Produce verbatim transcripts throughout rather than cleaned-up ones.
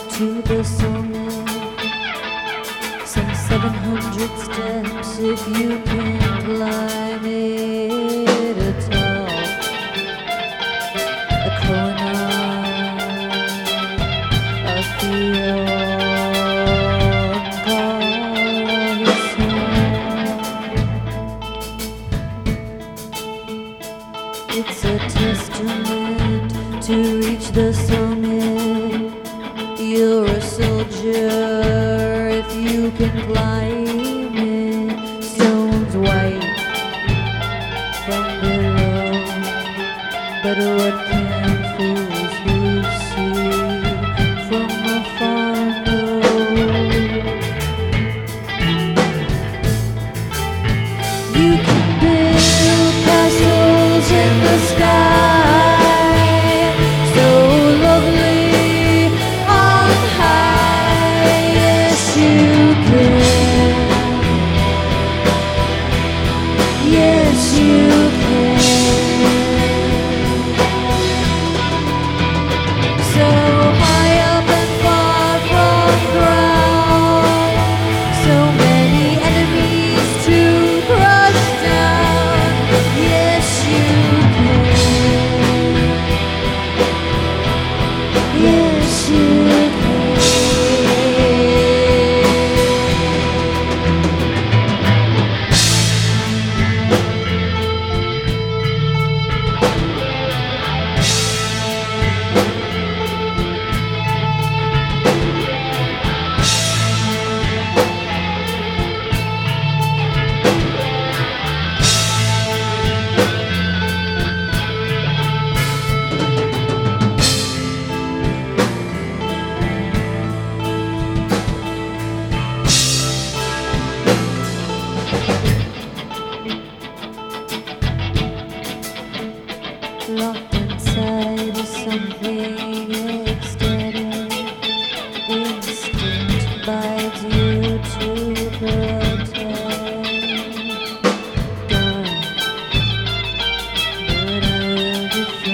to the summit. Some seven hundred steps if you can climb it atop a corner of the horizon. It's a testament to reach the summit. You're a soldier if you can climb it. Stones white from below, but what can fools who see from afar know? You can build castles in the sky, so lovely on high. Yes, you can. Yes, you can. So high up and far from ground, so many enemies to crush down. Yes, you can. Yes, you can. Locked inside is something ecstatic. Instinct bites you to protect. Dark, but I will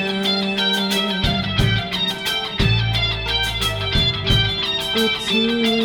defend. It's you.